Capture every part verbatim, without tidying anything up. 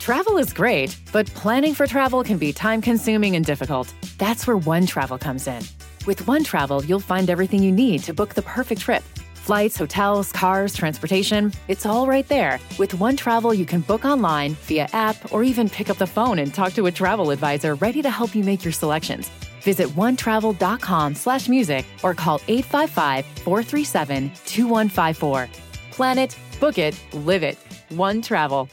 Travel is great, but planning for travel can be time-consuming and difficult. That's where OneTravel comes in. With OneTravel, you'll find everything you need to book the perfect trip. Flights, hotels, cars, transportation, it's all right there. With OneTravel, you can book online, via app, or even pick up the phone and talk to a travel advisor ready to help you make your selections. Visit onetravel.com slash music or call eight five five, four three seven, two one five four. Plan it, book it, live it. OneTravel.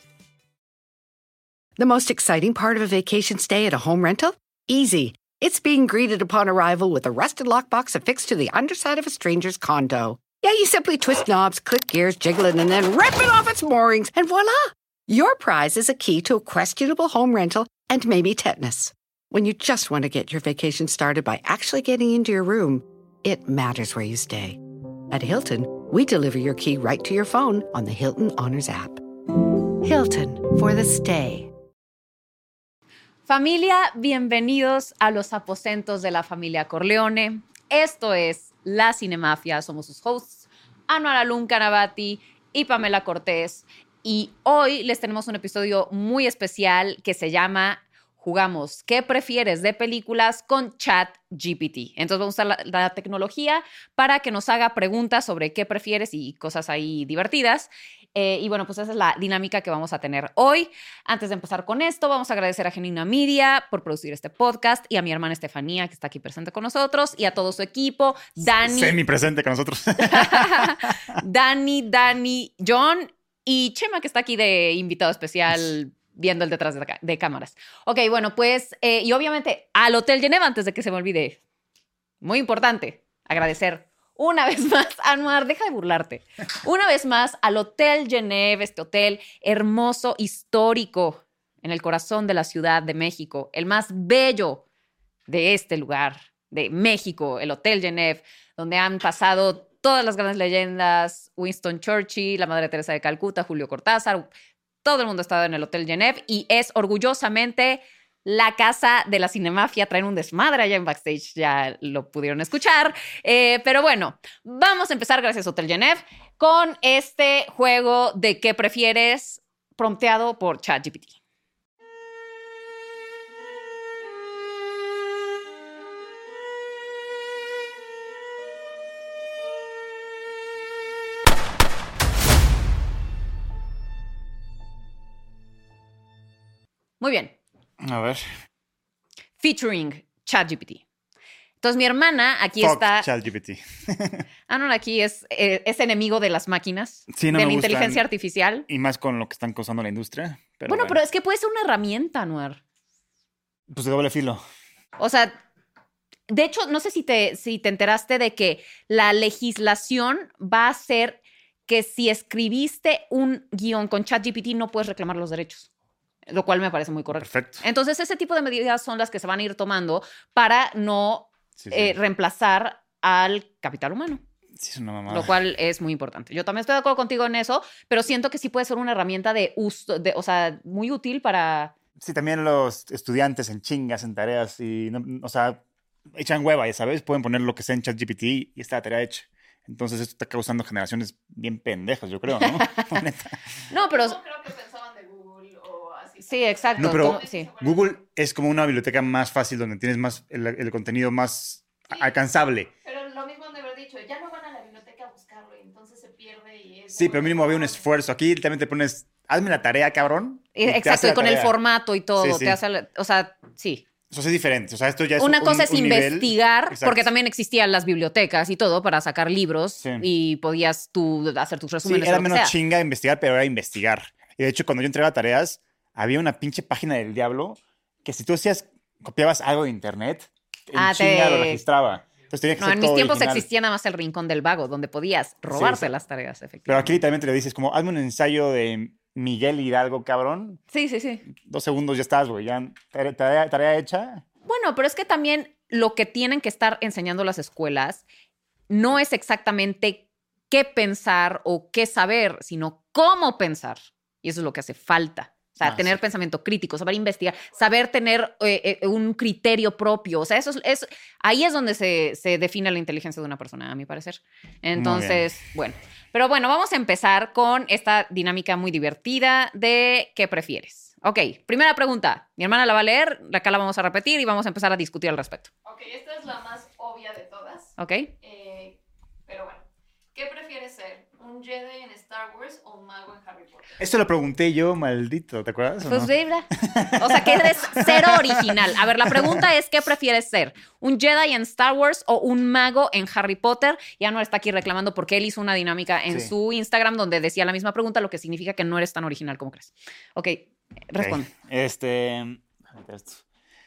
The most exciting part of a vacation stay at a home rental? Easy. It's being greeted upon arrival with a rusted lockbox affixed to the underside of a stranger's condo. Yeah, you simply twist knobs, click gears, jiggle it, and then rip it off its moorings, and voila! Your prize is a key to a questionable home rental and maybe tetanus. When you just want to get your vacation started by actually getting into your room, it matters where you stay. At Hilton, we deliver your key right to your phone on the Hilton Honors app. Hilton for the stay. Familia, bienvenidos a los aposentos de la familia Corleone. Esto es La Cinemafia. Somos sus hosts, Anwar Alun Kanabati y Pamela Cortés. Y hoy les tenemos un episodio muy especial que se llama Jugamos ¿Qué prefieres de películas con ChatGPT? Entonces vamos a usar la, la tecnología para que nos haga preguntas sobre qué prefieres y cosas ahí divertidas. Eh, y bueno, pues esa es la dinámica que vamos a tener hoy. Antes de empezar con esto, vamos a agradecer a Genuina Media por producir este podcast y a mi hermana Estefanía, que está aquí presente con nosotros, y a todo su equipo. Dani. Semi presente con nosotros. Dani, Dani, John y Chema, que está aquí de invitado especial viendo el detrás de, de cámaras. Ok, bueno, pues, eh, y obviamente al Hotel Geneva, antes de que se me olvide, muy importante, agradecer una vez más, Anwar, deja de burlarte. Una vez más, al Hotel Genève, este hotel hermoso, histórico, en el corazón de la Ciudad de México, el más bello de este lugar, de México, el Hotel Genève, donde han pasado todas las grandes leyendas, Winston Churchill, la Madre Teresa de Calcuta, Julio Cortázar, todo el mundo ha estado en el Hotel Genève y es orgullosamente la casa de la Cinemafia. Traen un desmadre allá en backstage, ya lo pudieron escuchar. Eh, pero bueno, vamos a empezar, gracias Hotel Genève, con este juego de ¿qué prefieres? Prompteado por ChatGPT. Muy bien. A ver. Featuring ChatGPT. Entonces, mi hermana aquí Fuck está... ChatGPT. Ah, no, aquí es, eh, es enemigo de las máquinas, Sí, no de me la gustan. inteligencia artificial. Y más con lo que están causando la industria. Pero Bueno, bueno, pero es que puede ser una herramienta, Anuar. Pues de doble filo. O sea, de hecho, no sé si te, si te enteraste de que la legislación va a ser que si escribiste un guión con ChatGPT no puedes reclamar los derechos. Lo cual me parece muy correcto. Perfecto. Entonces, ese tipo de medidas son las que se van a ir tomando para no Sí, sí. eh, reemplazar al capital humano. Sí, es una mamada. Lo cual es muy importante. Yo también estoy de acuerdo contigo en eso, pero siento que sí puede ser una herramienta de uso, de, o sea, muy útil para... Sí, también los estudiantes en chingas, en tareas y, no, o sea, echan hueva, ya sabes, pueden poner lo que sea en ChatGPT y está la tarea hecha. Entonces esto está causando generaciones bien pendejas, yo creo, ¿no? Neta. No, pero... No creo que pensaban de Google o así. Sí, exacto. No, pero Como- sí. Google es como una biblioteca más fácil donde tienes más el, el contenido más Sí. alcanzable. Pero lo mismo han de haber dicho, ya no van a la biblioteca a buscarlo y entonces se pierde y es... Sí, pero mínimo había un esfuerzo. Aquí también te pones, hazme la tarea, cabrón. y te Exacto, hace y la con el tarea. formato y todo. Sí, sí. Te hace la- o sea, sí. Eso es diferente. O sea, esto ya es Una un- cosa es un nivel- investigar, Exacto. porque también existían las bibliotecas y todo para sacar libros Sí. y podías tú hacer tus Sí, resúmenes. era o lo que menos sea. chinga investigar, pero era investigar. Y de hecho, cuando yo entregaba tareas, había una pinche página del diablo que si tú hacías, copiabas algo de internet, en Ah, chinga te- lo registraba. Entonces tenía que No, ser en mis todo tiempos original. existía nada más el rincón del vago, donde podías robarte sí. las tareas, Pero efectivamente. aquí literalmente le dices como, hazme un ensayo de Miguel Hidalgo, cabrón. Sí, sí, sí. Dos segundos ya estás, güey. Ya tarea, tarea, tarea hecha. Bueno, pero es que también lo que tienen que estar enseñando las escuelas no es exactamente qué pensar o qué saber, sino cómo pensar. Y eso es lo que hace falta. O sea, Ah, tener sí. pensamiento crítico, saber investigar, saber tener eh, eh, un criterio propio. O sea, eso es, es- ahí es donde se, se define la inteligencia de una persona, a mi parecer. Entonces, bueno. Pero bueno, vamos a empezar con esta dinámica muy divertida de ¿qué prefieres? Ok, primera pregunta. Mi hermana la va a leer, acá la vamos a repetir y vamos a empezar a discutir al respecto. Ok, esta es la más obvia de todas. ¿Ok? Eh, pero bueno, ¿qué prefieres ser? ¿Un Jedi en Star Wars o un mago en Harry Potter? Eso lo pregunté yo, maldito, ¿te acuerdas? o Pues no? vibra. O sea, que eres cero original. A ver, la pregunta es, ¿qué prefieres ser? ¿Un Jedi en Star Wars o un mago en Harry Potter? Ya no está aquí reclamando porque él hizo una dinámica en Sí. su Instagram donde decía la misma pregunta, lo que significa que no eres tan original como crees. Ok, responde. Ok, Este. a ver esto.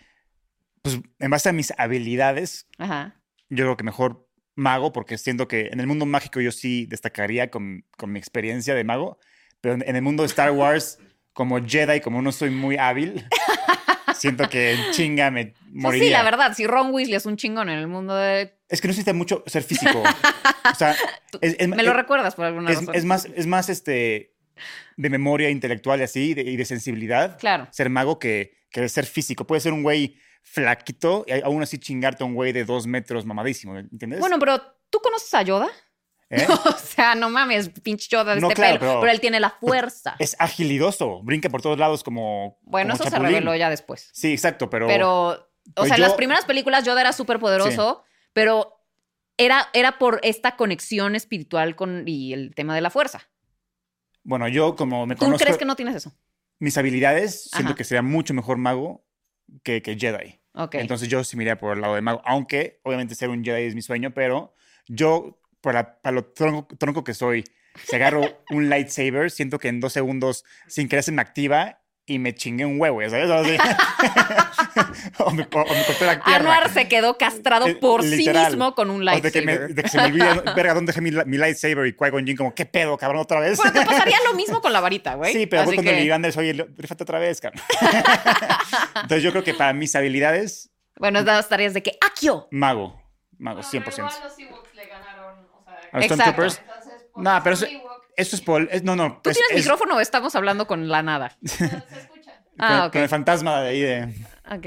Pues en base a mis habilidades, Ajá. yo creo que mejor mago, porque siento que en el mundo mágico yo sí destacaría con, con mi experiencia de mago, pero en, en el mundo de Star Wars, como Jedi, como no soy muy hábil, siento que en chinga me Pues moriría. sí, la verdad, si Ron Weasley es un chingón en el mundo de... Es que no necesita mucho ser físico. O sea, es, es- Me lo es- recuerdas por alguna es, razón. es más, es más este, de memoria intelectual y así, de- y de sensibilidad. Claro. Ser mago que, que ser físico. Puede ser un güey flaquito y aún así chingarte a un güey de dos metros mamadísimo, ¿entiendes? Bueno, pero ¿tú conoces a Yoda? ¿Eh? O sea, no mames, pinche Yoda de No, este claro, pelo. Pero... pero- él tiene la fuerza. Es agilidoso, brinca por todos lados como. Bueno, como eso se chapulín. reveló ya después. Sí, exacto, pero. Pero, o pues sea, en yo- las primeras películas Yoda era súper poderoso, pero era, era por esta conexión espiritual con y el tema de la fuerza. Bueno, yo como me ¿Tú conozco crees que no tienes eso? mis habilidades, siento Ajá. que sería mucho mejor mago que, que Jedi. Ok. Entonces yo sí me iría por el lado de mago, aunque obviamente ser un Jedi es mi sueño, pero yo, para, para lo tronco, tronco que soy, si agarro un lightsaber, siento que en dos segundos, sin querer, se me activa y me chingué un huevo, ¿ya ¿sabes? Así. o, me, o me corté la pierna. Anuar se quedó castrado Eh, por sí literal. mismo con un O de que, me- lightsaber. de que se me olvida, verga, ¿dónde dejé mi, mi lightsaber? Y Qui-Gon Jinn como, ¿qué pedo, cabrón, otra vez? Pero te pasaría lo mismo con la varita, güey. Sí, pero Así voy con que- el Iván oye, rífate otra vez, cabrón. Entonces yo creo que para mis habilidades, Bueno, esas tareas de que ¡Akio! mago. Mago, No, cien por ciento. pero igual los Ewoks le ganaron, o sea... ¿A los Exacto. Stormtroopers? Entonces, por No, pero eso, ser Ewok, eso es por... es- no, no. ¿Tú es- tienes es micrófono o estamos hablando con la nada? se escucha. Ah, con, ok. con el fantasma de ahí de... Ok.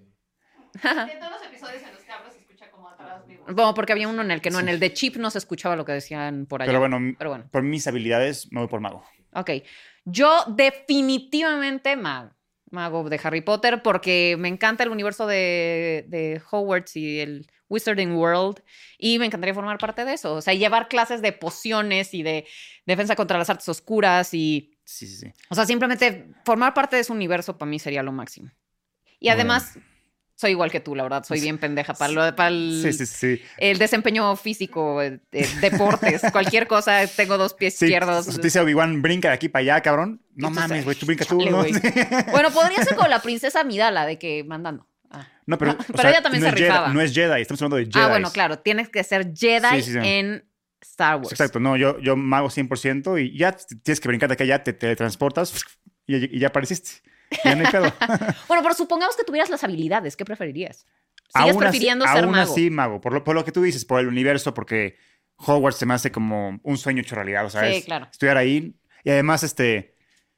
En todos los episodios en los que hablo se escucha como atrás vivo. Bueno, porque había uno en el que no, en el de Chip no se escuchaba lo que decían por allá. Pero bueno, Pero bueno. por mis habilidades me voy por mago. Ok. Yo definitivamente mago. Mago de Harry Potter porque me encanta el universo de, de Hogwarts y el Wizarding World y me encantaría formar parte de eso. O sea, llevar clases de pociones y de defensa contra las artes oscuras y... Sí, sí, sí. O sea, simplemente formar parte de ese universo para mí sería lo máximo. Y Bueno. además, soy igual que tú, la verdad. Soy bien pendeja para, lo, para el, Sí, sí, sí. el desempeño físico, eh, eh, deportes, cualquier cosa. Tengo dos pies Sí, izquierdos. o sea, te dice Obi-Wan, brinca de aquí para allá, cabrón. No Y tú mames, sabes, güey, tú brinca tú, chale, ¿no? güey. Bueno, podría ser como la princesa Amidala, de que mandando. Ah. No, pero, No, o pero ella también no se es Jedi- rifaba. no es Jedi, estamos hablando de Jedi. Ah, bueno, claro. Tienes que ser Jedi Sí, sí, sí. en Star Wars. Exacto, no, yo, yo mago cien por ciento y ya t- tienes que brincar de acá, ya te teletransportas y, y ya apareciste. Ya no hay pedo. Bueno, pero supongamos que tuvieras las habilidades. ¿Qué preferirías? Sigues Aún así- prefiriendo ser aún mago. así, mago. Por lo, por lo que tú dices, por el universo, porque Hogwarts se me hace como un sueño hecho realidad, o sea, Sí, es claro. estudiar ahí. Y además, este,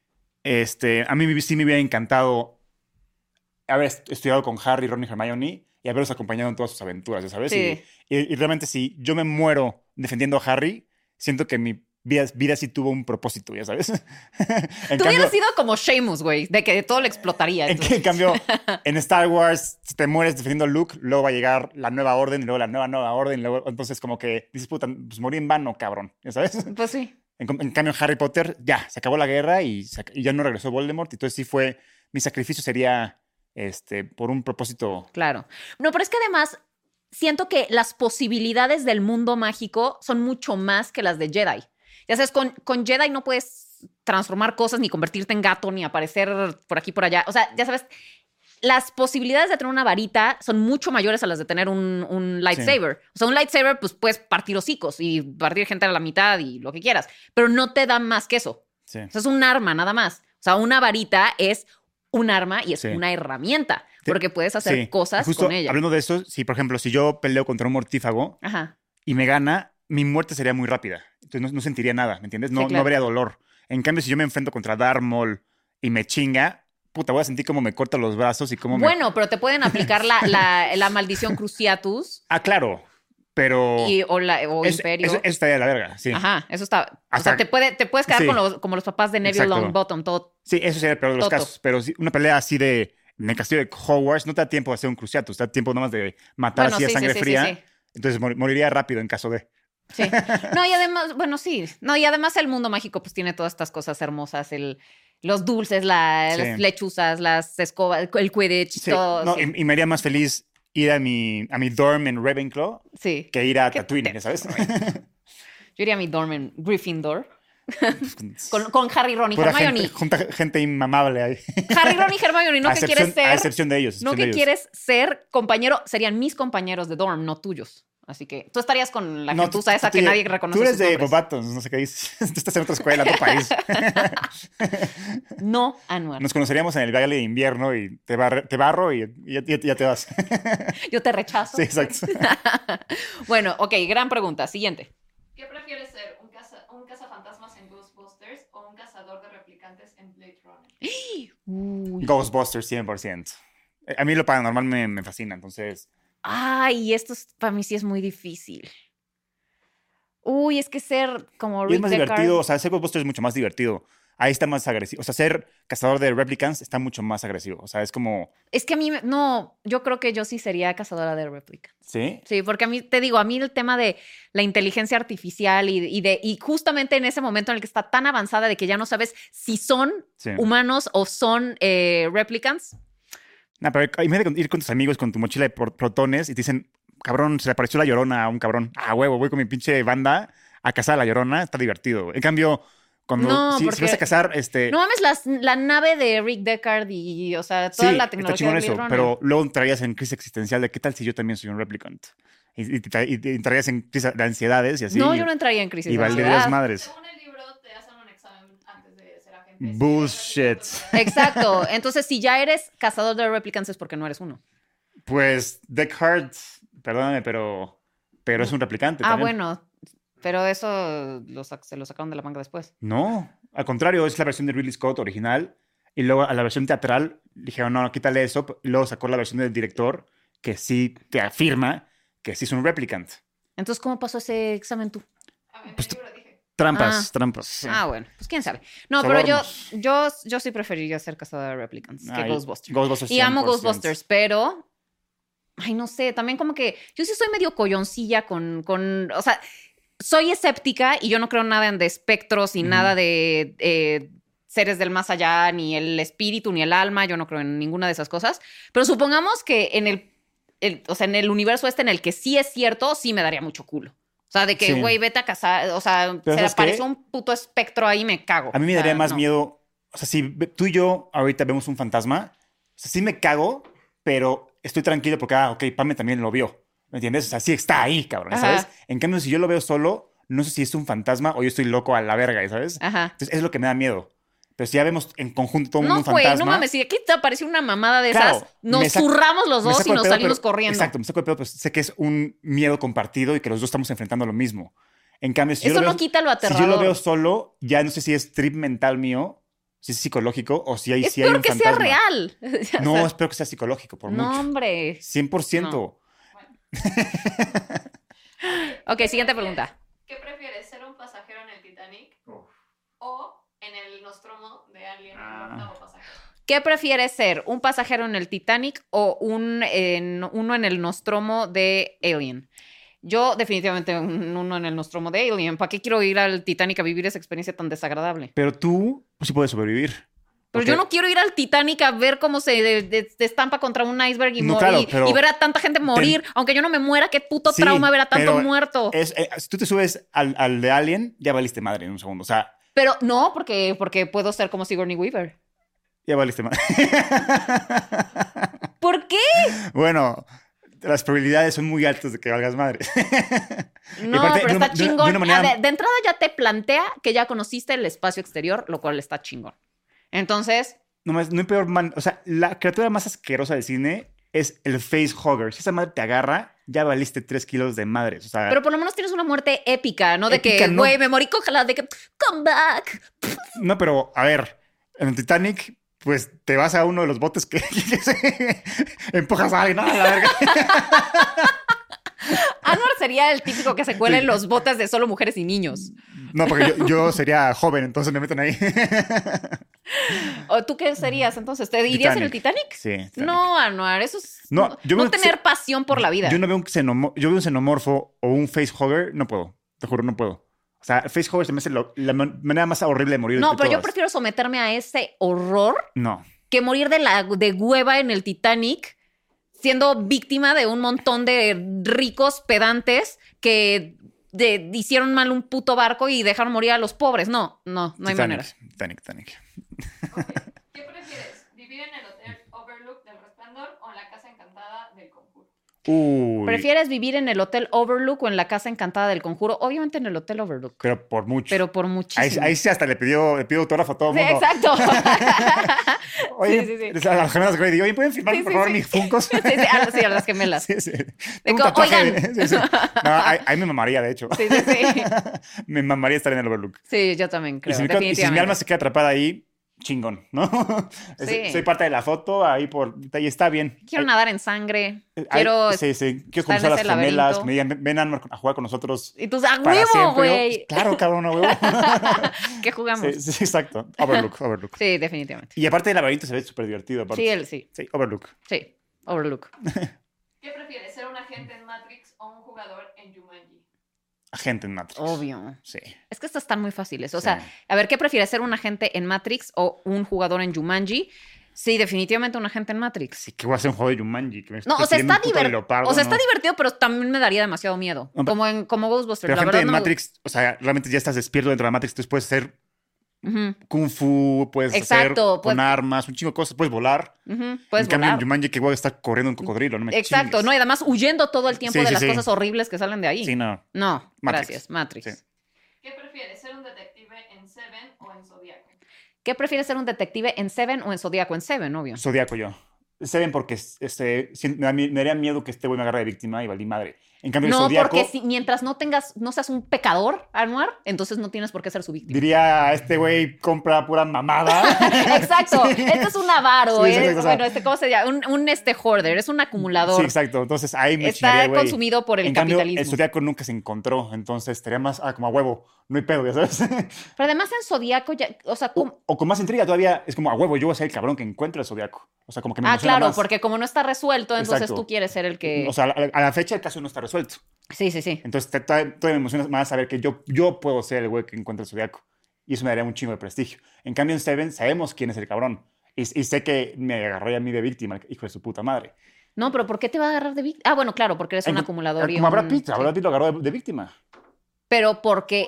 este, a mí sí me hubiera encantado haber est- estudiado con Harry, Ron y Hermione y haberlos acompañado en todas sus aventuras, ¿ya sabes? Sí. Y, y- y realmente si yo me muero defendiendo a Harry, siento que mi vida, vida sí tuvo un propósito, ¿ya sabes? en Tú hubieras sido como Sheamus, güey, de que todo le explotaría. En, entonces. en cambio, en Star Wars, si te mueres defendiendo a Luke, luego va a llegar la nueva orden, y luego la nueva nueva orden, y luego, entonces como que dices, puta, pues morí en vano, cabrón, ¿ya sabes? Pues sí. En, com- en cambio, en Harry Potter, ya, se acabó la guerra y, se ac- y ya no regresó Voldemort, entonces sí fue, mi sacrificio sería, este, por un propósito. Claro. No, pero es que además siento que las posibilidades del mundo mágico son mucho más que las de Jedi. Ya sabes, con, con Jedi no puedes transformar cosas, ni convertirte en gato, ni aparecer por aquí, por allá. O sea, ya sabes, las posibilidades de tener una varita son mucho mayores a las de tener un, un lightsaber. O sea, un lightsaber, pues puedes partir hocicos y partir gente a la mitad y lo que quieras, pero no te da más que eso. Sí. O sea, es un arma nada más. O sea, una varita es un arma y es Sí. una herramienta, Te- porque puedes hacer Sí. cosas Justo con ella. hablando de eso, si por ejemplo, si yo peleo contra un mortífago Ajá. y me gana, mi muerte sería muy rápida. Entonces no, no sentiría nada, ¿me entiendes? No, Sí, claro. no habría dolor. En cambio, si yo me enfrento contra Darth Maul y me chinga, puta, voy a sentir como me corta los brazos y cómo me... Bueno, pero te pueden aplicar la, la, la maldición Cruciatus Ah, claro, pero... y, o, la, o es- Imperio. Eso, eso estaría de la verga, sí. Ajá, eso está. O Hasta- sea, te, puede, te puedes quedar Sí. con los, como los papás de Neville Exacto. Longbottom, todo. Sí, eso sería el peor de los Toto. casos. Pero sí, una pelea así de... En el castillo de Hogwarts no te da tiempo de hacer un cruciatus, te da tiempo nomás de matar Bueno, así a sí, sí, sangre sí, sí, fría. sí. Entonces mor- moriría rápido en caso de... Sí. No, y además, bueno, sí. No, y además el mundo mágico pues tiene todas estas cosas hermosas, el, los dulces, la- Sí. las lechuzas, las escobas, el Quidditch, Sí, todo. no, sí. y, y me haría más feliz ir a mi, a mi dorm en Ravenclaw Sí. que ir a ¿Qué Tatooine, te- ya ¿sabes? Yo iría a mi dorm en Gryffindor con, con Harry, Ron y Pura Hermione. gente, junta gente inmamable ahí. Harry, Ron y Hermione, no a que excepción, quieres ser. a excepción de ellos. a No excepción que de ellos. quieres ser compañero, serían mis compañeros de dorm, no tuyos. Así que tú estarías con la No, gentuza tú- esa tú- que tú- nadie reconoce. Tú eres sus de nombres. Bobatons, no sé qué dices. Tú estás en otra escuela, en otro país. No, Anuar. Nos conoceríamos en el baile de invierno y te, barre- te barro y, y ya, ya- ya te vas. Yo te rechazo. Sí, exacto. Bueno, ok, gran pregunta. Siguiente. ¿Qué prefieres ser? ¿Un, caza, un cazafantasmas en Ghostbusters o un cazador de replicantes en Blade Runner? Uy. Ghostbusters cien por ciento. A mí lo paranormal me, me fascina, entonces... Ay, esto es- para mí sí es muy difícil. Uy, es que ser como Y es Rick más Deckard- divertido, o sea, ser Ghostbusters es mucho más divertido. Ahí está más agresivo. O sea, ser cazador de replicants está mucho más agresivo. O sea, es como... Es que a mí, me- no, yo creo que yo sí sería cazadora de réplica. ¿Sí? Sí, porque a mí, te digo, a mí el tema de la inteligencia artificial y, y de, y justamente en ese momento en el que está tan avanzada de que ya no sabes si son Sí. humanos o son eh, replicants. No, pero imagínate ir con tus amigos con tu mochila de por- protones y te dicen, cabrón, se le apareció la Llorona a un cabrón. Ah, huevo, voy con mi pinche banda a cazar a la Llorona. Está divertido. En cambio, cuando No, si, si porque- vas a cazar, este... No mames, las- la nave de Rick Deckard y, o sea, toda sí, la está tecnología chingón de eso, Blade Runner. pero luego entrarías en crisis existencial de qué tal si yo también soy un replicant. Y, y, te- y te entrarías en crisis de ansiedades y así. No, yo no entraría en crisis Y de valdrías ansiedad. madres. Según el libro, te hacen un examen antes de ser agente. Bullshit. Exacto. Entonces, si ya eres cazador de replicants es porque no eres uno. Pues Deckard, perdóname, pero, pero es un replicante Ah, también. bueno. Pero eso lo sac- se lo sacaron de la manga después. No, al contrario, es la versión de Ridley Scott original. Y luego a la versión teatral dijeron, no, quítale eso. Y luego sacó la versión del director que sí te afirma que sí es un replicant. Entonces, ¿cómo pasó ese examen tú? A mí en Pues el libro dije. Trampas, Ah. trampas. sí. Ah, bueno, pues quién sabe. No, pero yo, Sobornos. yo, yo sí preferiría ser cazadora de replicants que Ay, Ghostbusters. Ghostbusters Y amo cien por ciento. Ghostbusters, pero. Ay, no sé, también como que. Yo sí soy medio coyoncilla con. con o sea, soy escéptica y yo no creo nada en de espectros y Ujú. nada de eh, seres del más allá, ni el espíritu, ni el alma. Yo no creo en ninguna de esas cosas. Pero supongamos que en el. el- o sea, en el universo este en el que sí es cierto, sí me daría mucho culo. O sea, de que, Sí. güey, vete a cazar. O sea, Pero se le ¿sabes qué? apareció un puto espectro ahí y me cago. A mí me O sea, daría más no. miedo. O sea, si ve- tú y yo ahorita vemos un fantasma, o sea, sí me cago, pero estoy tranquilo porque, ah, ok, Pame también lo vio. ¿Me entiendes? O sea, sí está ahí, cabrón, Ajá. ¿sabes? En cambio, si yo lo veo solo, no sé si es un fantasma o yo estoy loco a la verga, ¿sabes? Ajá. Entonces, es lo que me da miedo. Pero si ya vemos en conjunto todo el mundo No, un güey, fantasma... no mames, si aquí te apareció una mamada de Claro, esas, nos me saco- zurramos los me dos saco y el nos pedo, salimos pero- corriendo. Exacto, me saco el pedo, pero sé que es un miedo compartido y que los dos estamos enfrentando lo mismo. En cambio, si yo Eso lo no veo, quita lo si yo lo aterrador. veo solo, ya no sé si es trip mental mío, si es psicológico o si hay, si hay Espero un que fantasma. sea real. O No, sea, espero que sea psicológico, por no, mucho. hombre. cien por ciento. Ok, siguiente pregunta. ¿Qué prefieres? ¿Ser un pasajero en el Titanic o en el Nostromo de Alien, Ah. el octavo pasajero? ¿Qué prefieres ser? ¿Un pasajero en el Titanic o un, en- uno en el Nostromo de Alien? Yo definitivamente un- uno en el Nostromo de Alien. ¿Para qué quiero ir al Titanic a vivir esa experiencia tan desagradable? Pero tú pues, sí puedes sobrevivir. Pero Ok. yo no quiero ir al Titanic a ver cómo se de- de- de estampa contra un iceberg y, No, mo- claro, y- pero- y ver a tanta gente morir. Aunque yo no me muera, qué puto Sí, trauma ver a tanto pero muerto. Es, eh, si tú te subes al, al de Alien, ya valiste madre en un segundo. O sea, Pero no, porque, porque puedo ser como Sigourney Weaver. ya valiste madre. ¿Por qué? Bueno, las probabilidades son muy altas de que valgas madre. No, aparte, pero de una- está de una- chingón. de una manera- Ah, de, de entrada ya te plantea que ya conociste el espacio exterior, lo cual está chingón. Entonces, No, más- no hay peor man. O sea, la criatura más asquerosa del cine es el face hugger. Si esa madre te agarra, ya valiste tres kilos de madres. O sea, pero por lo menos tienes una muerte épica, ¿no? De Épica, que, no. güey, me morí congelada, de que, come back. no, pero a ver, En el Titanic, pues te vas a uno de los botes que, que se- empujas a alguien. ¡Ah, la verga! Anwar sería el típico que se cuela en los botes de solo mujeres y niños. No, porque yo, yo sería joven, entonces me meten ahí. ¿O tú qué serías entonces? ¿Te irías en el Titanic? Sí. Titanic. No, Anwar, eso es No, no, yo no veo que tener se- pasión por la vida. Yo no veo un, xenomo- yo veo un xenomorfo o un facehugger, no puedo. Te juro, no puedo. O sea, el facehugger se me hace lo- la man- manera más horrible de morir. No, de pero yo todas. prefiero someterme a ese horror No. que morir de, la, de hueva en el Titanic siendo víctima de un montón de ricos pedantes que de- hicieron mal un puto barco y dejaron morir a los pobres. No, no, no hay Titanic, manera. Titanic, Titanic. ¿Qué prefieres? ¿Vivir en el hotel Overlook del Resplandor o en la casa encantada del Conjuro? Uy. ¿Prefieres vivir en el Hotel Overlook o en la Casa Encantada del Conjuro? Obviamente en el Hotel Overlook, Pero por mucho. pero por Ahí, muchísimo. ahí sí hasta le pidió, le pidió autógrafo a todo el Sí, mundo. exacto. Oye, Sí, sí, sí. a las gemelas Grady, oye, ¿pueden firmar Sí, por sí, favor sí. mis funcos? Sí, sí, a, sí, a las gemelas. Sí, sí. De Un co- tatuaje oigan. de- sí, sí. No, ahí, ahí me mamaría, de hecho. Sí, sí, sí. Me mamaría estar en el Overlook. Sí, yo también creo, y, si mi, y si mi definitivamente. alma se queda atrapada ahí, chingón, ¿no? Es- Sí. Soy parte de la foto, ahí por ahí está bien. Quiero Ahí- nadar en sangre. ahí- Quiero... sí, sí. Quiero estar en conocer a las ese gemelas, laberinto. que me digan, ven, ven Anwar, a jugar con nosotros. Y tú, ¡a para huevo, siempre. Yo, güey! claro, cabrón, a huevo. ¿Qué jugamos? Sí, sí, exacto. Overlook, Overlook. Sí, definitivamente. Y aparte del laberinto se ve súper divertido. aparte. Sí, él sí. Sí, Overlook. Sí, Overlook. ¿Qué prefieres? ¿Ser un agente en Matrix o un jugador en Jumanji? Agente en Matrix. Obvio. Sí. Es que estas están muy fáciles. O Sí. sea, a ver, ¿qué prefieres? ¿Ser un agente en Matrix o un jugador en Jumanji? Sí, definitivamente un agente en Matrix. Sí, que voy a hacer un juego de Jumanji. Que me No, esté o sea, siguiendo está un puto divertido. leopardo, O sea, está ¿no? divertido, pero también me daría demasiado miedo. No, pero- como en como Ghostbusters. Pero la gente verdad en no me- Matrix, o sea, realmente ya estás despierto dentro de la Matrix. Entonces puedes hacer Ujú, kung fu, puedes Exacto, hacer con pues- armas, un chingo de cosas. Puedes volar. ujú, puedes en cambio, volar. en Jumanji que voy a estar corriendo un cocodrilo. No me Exacto, chingues. no, y además huyendo todo el tiempo Sí, de sí, las sí. cosas horribles que salen de ahí. Sí, no. No, Matrix. gracias, Matrix. Sí. ¿Qué prefieres? ¿Ser un detective en Seven o en Zodiaco? ¿Qué prefieres ser un detective en Seven o en Zodíaco? En Seven, obvio. Zodíaco yo. Seven porque este, si- me, da, me daría miedo que este güey me agarre de víctima y valí madre. En cambio, el No, Zodíaco porque si, mientras no tengas, no seas un pecador, Anwar, entonces no tienes por qué ser su víctima. diría, este güey compra pura mamada. Exacto, este es un avaro, Sí, es, exacto, o sea- bueno, este, ¿cómo se llama? Un, un este hoarder, es un acumulador. Sí, exacto. Entonces ahí me Está chingaría, güey. consumido por el En cambio, capitalismo. el Zodíaco nunca se encontró. Entonces estaría más ah, como a huevo. No hay pedo, ya sabes. Pero además en Zodíaco, ya, o sea, como- o, o con más intriga todavía, es como a huevo, yo voy a ser el cabrón que encuentra el Zodíaco. O sea, como que me ah, emociona claro, más. porque como no está resuelto, entonces Exacto. tú quieres ser el que... O sea, a la, a la fecha el caso no está resuelto. sí, sí, sí. Entonces te- todavía, todavía me emociona más saber que yo, yo puedo ser el güey que encuentra el Zodíaco. Y eso me daría un chingo de prestigio. En cambio, en Seven sabemos quién es el cabrón. Y, y sé que me agarraría a mí de víctima, hijo de su puta madre. No, pero ¿por qué te va a agarrar de víctima? Ah, bueno, claro, porque eres un En- acumulador y Como a un- Brad Pitt. A sí. Brad Pitt lo agarró de, de víctima. Pero porque...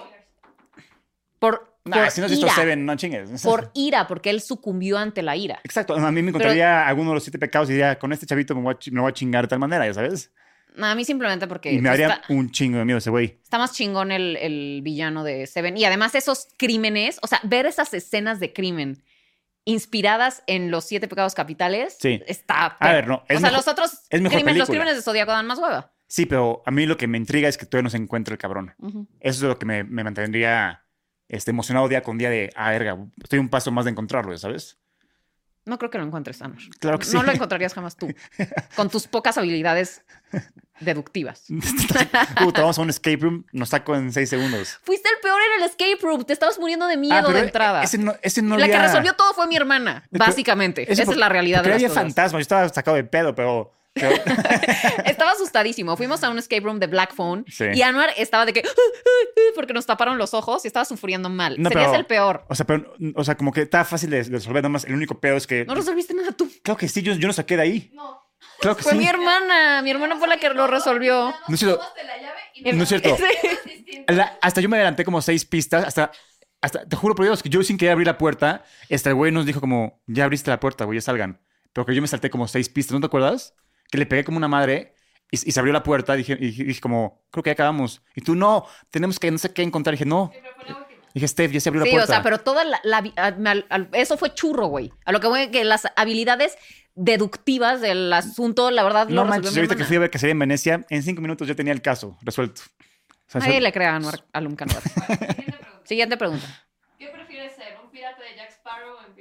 Por, Nah, por si no has visto ira. Seven, no chingues. Por ira, porque él sucumbió ante la ira. Exacto. A mí me encontraría alguno de los siete pecados y diría, con este chavito me voy a, chi- me voy a chingar de tal manera, ya sabes. No, a mí simplemente porque Y me pues, daría está, un chingo de miedo ese güey. está más chingón el, el villano de Seven. Y además esos crímenes, o sea, ver esas escenas de crimen inspiradas en los siete pecados capitales, Sí. está... A ver, no, es o sea, mejor- los otros es mejor crímenes, los película. crímenes de Zodíaco dan más hueva. Sí, pero a mí lo que me intriga es que todavía no se encuentra el cabrón. Ujú. Eso es lo que me, me mantendría este, emocionado día con día de, ah, verga, estoy un paso más de encontrarlo, ¿sabes? No creo que lo encuentres, Anor. Claro que sí. No lo encontrarías jamás tú, con tus pocas habilidades deductivas. Puta, vamos a un escape room, nos saco en seis segundos. Fuiste el peor en el escape room. Te estabas muriendo de miedo Ah, pero de entrada. Ese no, ese no la que había- resolvió todo fue mi hermana, Pero- básicamente. ese Esa por- es la realidad porque de las había cosas. fantasmas, yo estaba sacado de pedo, pero... pero- Estaba asustadísimo. Fuimos a un escape room de Black Phone Sí. y Anwar estaba de que porque nos taparon los ojos y estaba sufriendo mal. No, Serías pero- el peor. o sea, pero, o sea, como que estaba fácil de, de resolver, nada más el único pedo es que... No resolviste nada tú. Claro que sí, yo, yo no saqué de ahí. No. Claro que Fue sí. mi hermana. Mi hermana fue la que lo resolvió. No es cierto. Tomaste la llave y No es cierto. Sí. Es distinto. La- hasta yo me adelanté como seis pistas, hasta, hasta, te juro por Dios, que yo sin querer abrir la puerta, este güey nos dijo como, ya abriste la puerta, güey, ya salgan. Pero que yo me salté como seis pistas, ¿no te acuerdas? Que le pegué como una madre y, y se abrió la puerta, dije, y dije, dije como, creo que ya acabamos. Y tú, no, tenemos que no sé qué encontrar. Dije, no. Siempre fue la última. Dije, Steph, ya se abrió la Sí, puerta. o sea, pero toda la... la- al- al- eso fue churro, güey. A lo que voy, que las habilidades deductivas del asunto, la verdad, No lo manches, resolvió mi ahorita que hermana. fui a ver Cacería en Venecia, en cinco minutos ya tenía el caso resuelto. O sea, Nadie se- le cree a Anwar Alum Canwar. Siguiente pregunta. Siguiente pregunta. ¿Qué prefieres ser? ¿Un pirata de Jack Sparrow o un pirata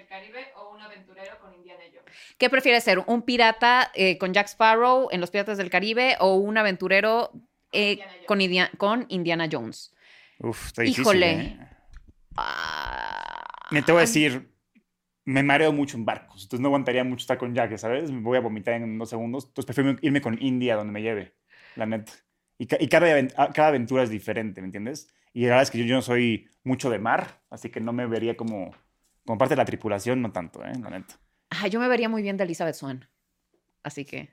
del Caribe o un aventurero con Indiana Jones? ¿Qué prefieres ser? ¿Un pirata eh, con Jack Sparrow en Los Piratas del Caribe o un aventurero eh, Indiana Jones. con, Idia- con Indiana Jones? Uf, está difícil, Híjole. ¿eh? Ah, Me te voy a decir, me mareo mucho en barcos, entonces no aguantaría mucho estar con Jack, ¿sabes? Me voy a vomitar en dos segundos, entonces prefiero irme con India donde me lleve, la neta. Y, ca- y cada, aven- a- cada aventura es diferente, ¿me entiendes? Y la verdad es que yo, yo no soy mucho de mar, así que no me vería como, como parte de la tripulación, no tanto, ¿eh? La neta. ah, yo me vería muy bien de Elizabeth Swann. Así que...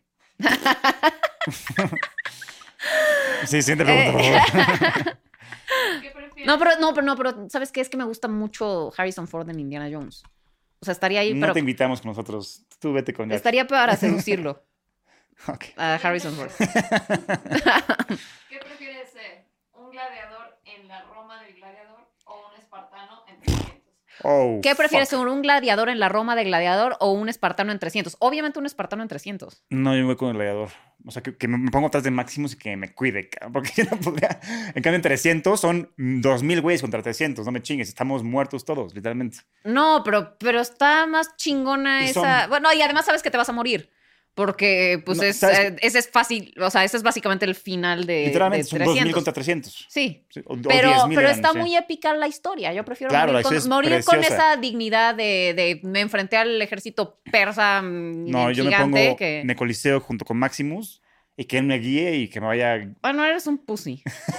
Sí, siguiente pregunta, por favor. ¿Qué prefieres? No, pero no, pero no, pero ¿sabes qué? Es que me gusta mucho Harrison Ford en Indiana Jones. O sea, estaría ahí, No pero te invitamos con nosotros, tú vete con Jack. estaría para seducirlo Ok. a Harrison Ford. ¿Qué prefieres ser? ¿Un gladiador en la Roma del gladiador o un espartano en trescientos? Oh, ¿Qué prefieres, fuck. ser un gladiador en la Roma de gladiador o un espartano en trescientos? Obviamente un espartano en trescientos. No, yo me voy con el gladiador. O sea, que, que me pongo atrás de Maximus y que me cuide, cabrón, porque yo no podría. En cambio, en trescientos son dos mil güeyes contra trescientos. No me chingues, estamos muertos todos, literalmente. No, pero, pero está más chingona Y esa... son- Bueno, y además sabes que te vas a morir. Porque, pues, No, es, ¿sabes? eh, ese es fácil. O sea, ese es básicamente el final de, Literalmente, de son dos mil trescientos. contra trescientos. Sí. Sí, o- o Pero, diez mil pero eran, está sí. muy épica la historia. Yo prefiero Claro, la morir, con, historia es morir con preciosa. esa dignidad de, de me enfrenté al ejército persa mm, No, yo me gigante pongo que... en el Coliseo junto con Maximus y que él me guíe y que me vaya. Bueno, eres un pussy.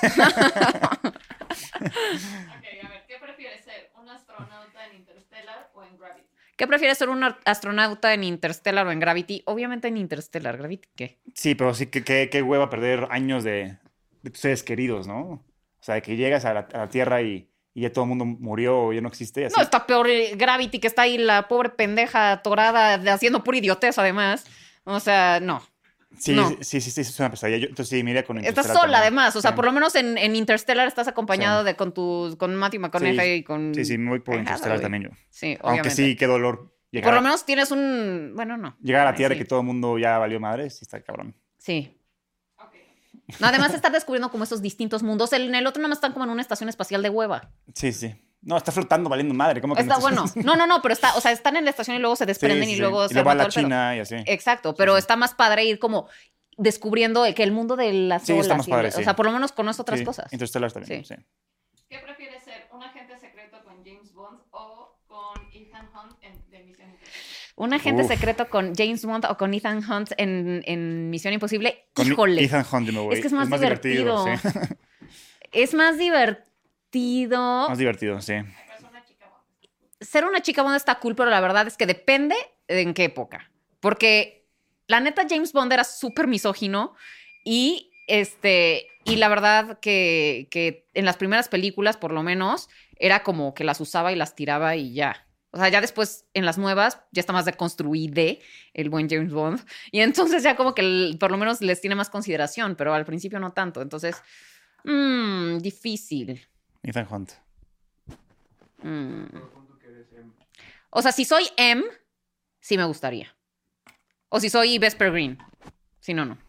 Ok, a ver, ¿qué prefieres ser? ¿Un astronauta en Interstellar o en Gravity? ¿Qué prefieres, ser un ar- astronauta en Interstellar o en Gravity? Obviamente en Interstellar. ¿Gravity qué? Sí, pero sí que que- qué hueva perder años de, de tus seres queridos, ¿no? O sea, que llegas a la, a la Tierra y, y ya todo el mundo murió o ya no existe. y Así. No, está peor eh, Gravity, que está ahí la pobre pendeja atorada de- haciendo pura idiotez, además. O sea, no. Sí, no. sí, sí, sí, es una pesadilla. Yo, entonces sí, me iría con Estás Interstellar sola, también. además. O sea, Sí. por lo menos en, en Interstellar estás acompañado Sí. de con tus con Matthew McConaughey y con... Sí, sí, me voy por Ajá, Interstellar güey. también yo. Sí, Aunque obviamente. sí, qué dolor llegar, Por lo a- menos tienes un... Bueno, no. llegar a la Ay, Tierra sí. y que todo el mundo ya valió madre, sí está cabrón. Sí. Ok. No, además estar descubriendo como esos distintos mundos. El- En el otro nada más están como en una estación espacial de hueva. Sí, sí. No, está flotando valiendo madre. ¿Cómo que Está no bueno. No, no, no, pero está... O sea, están en la estación y luego se Sí, desprenden sí, y sí. luego Y se luego va arma a la todo el pedo. China y así. Exacto, pero Sí, sí. está más padre ir como descubriendo que el mundo de las Sí, está olas más y- padre, o sí. sea, por lo menos conoce otras Sí, cosas. Interstellar también, Sí. sí. ¿Qué prefieres ser? ¿Un agente secreto con James Bond o con Ethan Hunt en, de Misión Imposible? Un agente Uf. secreto con James Bond o con Ethan Hunt en, en Misión Imposible. Con Híjole. Ethan Hunt, yo me voy. Es que es más divertido. sí. Es más divertido. Más divertido, sí. Pues una chica Bond. Ser una chica Bond está cool, pero la verdad es que depende de en qué época. Porque la neta, James Bond era súper misógino y este. Y la verdad que, que en las primeras películas, por lo menos, era como que las usaba y las tiraba y ya. O sea, ya después en las nuevas ya está más deconstruido el buen James Bond. Y entonces ya como que el- por lo menos les tiene más consideración, pero al principio no tanto. Entonces, mmm, difícil. Ethan Hunt. Mm. O sea, si soy M, sí me gustaría. O si soy Vesper Green. Si no, no.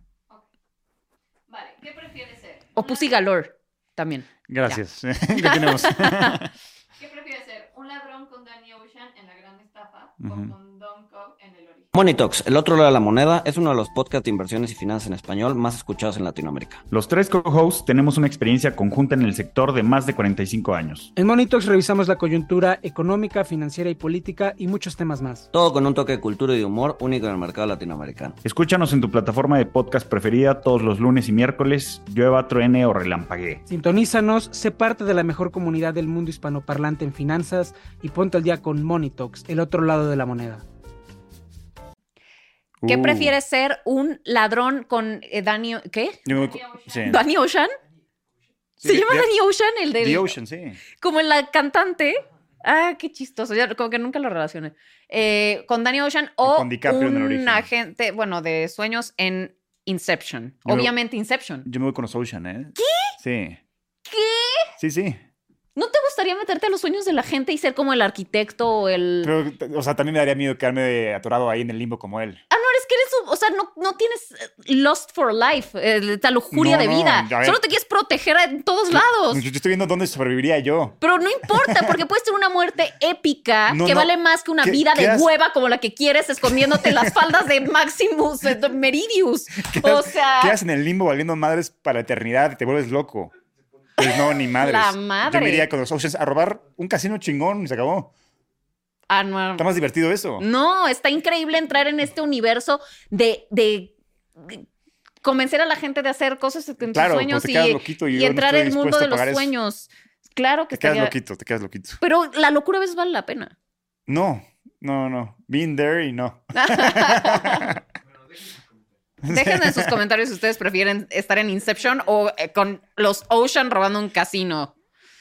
Vale, ¿qué prefieres ser? O Una- Pussy Galore también. Gracias. Ya tenemos. ¿Qué prefieres ser? ¿Un ladrón con Danny Ocean en La Gran Estafa Ujú. o con Don Cobb en El Origen? Monitox, el otro lado de la moneda, es uno de los podcasts de inversiones y finanzas en español más escuchados en Latinoamérica. Los tres co-hosts tenemos una experiencia conjunta en el sector de más de cuarenta y cinco años. En Monitox revisamos la coyuntura económica, financiera y política y muchos temas más. Todo con un toque de cultura y de humor único en el mercado latinoamericano. Escúchanos en tu plataforma de podcast preferida todos los lunes y miércoles, llueva, truene o relampaguee. Sintonízanos, sé parte de la mejor comunidad del mundo hispanoparlante en finanzas y ponte al día con Monitox, el otro lado de la moneda. ¿Qué Uh, prefieres ser? ¿Un ladrón con eh, Danny... ¿Qué? yo me voy Danny con- Ocean. sí. ¿Danny Ocean? Sí, ¿Se The- llama The- Danny Ocean el del... The Ocean, sí. Como en la cantante. Ah, qué chistoso. Ya como que nunca lo relacioné. Eh, con Danny Ocean o con DiCaprio en El un Origen. agente, bueno, de sueños en Inception. Yo me- Obviamente Inception. Yo me voy con los Ocean, ¿eh? ¿Qué? Sí. ¿Qué? Sí, sí. ¿No te gustaría meterte a los sueños de la gente y ser como el arquitecto o el... Pero, o sea, también me daría miedo quedarme atorado ahí en el limbo como él. Ah, no, eres que eres o sea, no, no tienes eh, lust for life, eh, esta lujuria No, de no, vida. a ver. Solo te quieres proteger en todos lados. Yo, yo estoy viendo dónde sobreviviría yo. Pero no importa, porque puedes tener una muerte épica No, que no. vale más que una ¿Qué- vida qué de has- hueva como la que quieres escondiéndote en las faldas de Maximus eh, Meridius. O sea, Quedas en el limbo valiendo madres para la eternidad y te vuelves loco. Pues no, ni madres. La madre. Yo me iría con los Oceans a robar un casino chingón y se acabó. ah, no. Está más divertido eso. No, está increíble entrar en este universo de, de convencer a la gente de hacer cosas en Claro, sus sueños pues te y, quedas loquito y y yo no entrar estoy en el mundo dispuesto de a los pagar eso. sueños. Claro que Te quedas estaría- loquito, te quedas loquito. Pero la locura a veces vale la pena. No, no, no. Been there y no. Déjenme en sus comentarios si ustedes prefieren estar en Inception o eh, con los Ocean robando un casino.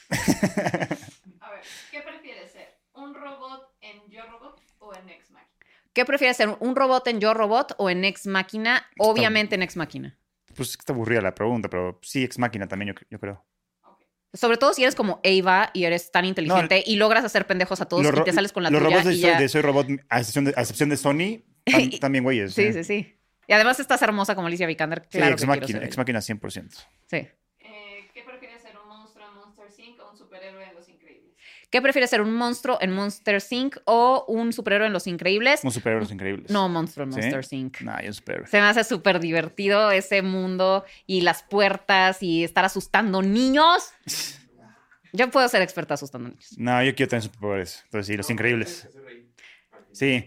A ver, ¿qué prefieres ser? ¿Un robot en Yo Robot o en Ex Machina? ¿Qué prefieres ser? ¿Un robot en Yo Robot o en Ex Máquina? Obviamente en Ex Máquina. Pues es que está aburrida la pregunta, pero sí, Ex Máquina también, yo, yo creo. Sobre todo si eres como Ava y eres tan inteligente y logras hacer pendejos a todos Los y ro- te sales con la los tuya robots de, y soy, ya. de Soy Robot, a excepción de, a excepción de Sony, tam- Y- también güeyes. Sí, ¿eh? sí, sí. Y además estás hermosa como Alicia Vikander. Sí, Claro Ex que quiero Máquina, ser Ex ella. Máquina cien por ciento. Sí. Eh, ¿Qué prefieres ser? ¿Un monstruo en Monster incorporated o un superhéroe en Los Increíbles? ¿Qué prefieres ser? ¿Un monstruo en Monster incorporated o un superhéroe en Los Increíbles? Un superhéroes increíbles. No, monstruo en ¿Sí? Monster incorporated. Nah, yo un superhéroe. Se me hace súper divertido ese mundo y las puertas y estar asustando niños. Yo puedo ser experta asustando niños. No, yo quiero tener superpoderes. Entonces sí, los increíbles. Sí,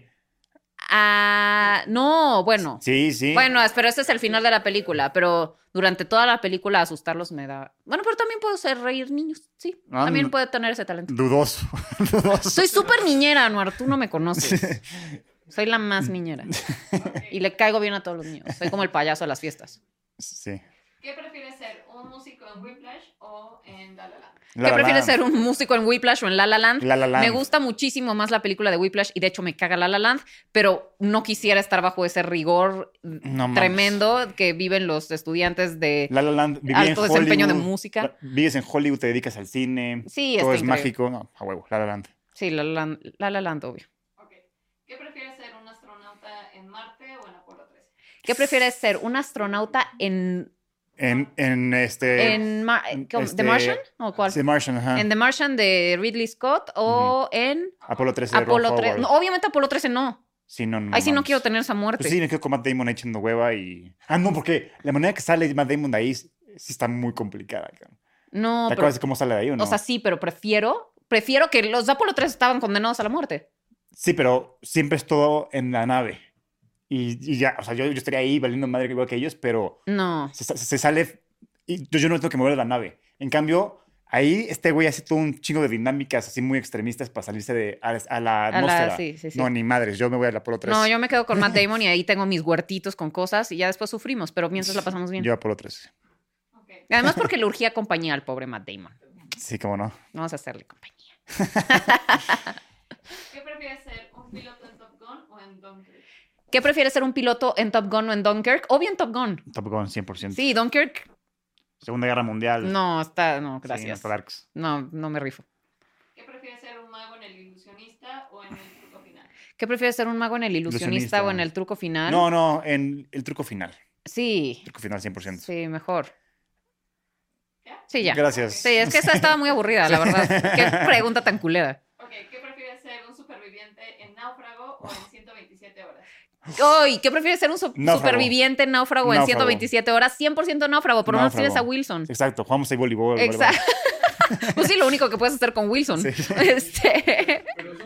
Ah, no, bueno. sí, sí. Bueno, pero este es el final de la película, pero durante toda la película asustarlos me da... Bueno, pero también puedo ser reír niños, sí. Ah, También no. puedo tener ese talento. Dudoso. Dudoso. Soy súper niñera, Anuar, tú no me conoces. Soy la más niñera. Y le caigo bien a todos los niños. Soy como el payaso de las fiestas. Sí. ¿Qué prefieres ser? ¿Un músico en Whiplash o en La La Land? La ¿Qué La prefieres Land. ser, un músico en Whiplash o en La La Land? La La Land. Me gusta muchísimo más la película de Whiplash y de hecho me caga La La Land, pero no quisiera estar bajo ese rigor No mames. tremendo que viven los estudiantes de... La La Land, viví en Alto desempeño de Hollywood. música. Vives en Hollywood, te dedicas al cine. Sí, todo está es increíble. mágico. No, a huevo, La La Land. Sí, La La Land, La La Land, obvio. Ok. ¿Qué prefieres ser? ¿Un astronauta en Marte o en Apolo trece? ¿Qué prefieres ser? ¿Un astronauta en... En, en este. en Mar- ¿cómo? este- ¿The Martian? ¿O cuál? The Martian, ajá. ¿En The Martian de Ridley Scott o en Apolo trece de Ron Apolo Howard. trece? No, obviamente Apolo trece no. Sí, no, no. Ahí sí no mames. quiero tener esa muerte. Pues sí, me quedo con Matt Damon ahí echando hueva y. Ah, no, porque la manera que sale Matt Damon de ahí sí está muy complicada, cabrón. No, ¿Te pero, acuerdas de cómo sale de ahí o no? o sea, sí, pero prefiero, prefiero que los de Apolo trece estaban condenados a la muerte. Sí, pero siempre es todo en la nave. Y, y ya, o sea, yo, yo estaría ahí valiendo madre igual que ellos, pero No. se, se- se sale y yo, yo no tengo que mover la nave. En cambio, ahí este güey hace todo un chingo de dinámicas así muy extremistas para salirse de, a, a la la- atmósfera. sí, sí, sí. No, ni madres, yo me voy al Apolo trece. No, yo me quedo con Matt Damon y ahí tengo mis huertitos con cosas y ya después sufrimos, pero mientras la pasamos bien. Yo Apolo trece. Ok. Y además porque le urgía compañía al pobre Matt Damon. Sí, cómo no. Vamos a hacerle compañía. ¿Qué prefieres ser? ¿Un piloto en Top Gun o en Dunkirk? ¿Qué prefieres ser un piloto en Top Gun o en Dunkirk? Obvio en Top Gun. Top Gun cien por ciento. Sí, Dunkirk. Segunda Guerra Mundial. No, está, no, Sí, gracias. no, Darks. No, no me rifo. ¿Qué prefieres ser? ¿Un mago en El Ilusionista o en El Truco Final? ¿Qué prefieres ser un mago en el ilusionista, Ilusionista. o en el truco final? No, no, en el truco final. Sí, Truco final cien por ciento. sí, mejor. ¿Ya? Sí, ya. Gracias. Sí, es que esa estaba muy aburrida, la verdad. Qué pregunta tan culera. Ok, ¿qué prefieres ser? ¿Un superviviente en Náufrago o en ciento veintisiete horas? Ay, ¿qué prefieres ser un su- Náufrago. superviviente en náufrago, en Náufrago. ciento veintisiete horas? cien por ciento náufrago, por lo menos Náufrago. tienes a Wilson. Exacto, jugamos ahí voleibol. Exacto. Pues sí, lo único que puedes hacer con Wilson. Sí. Este...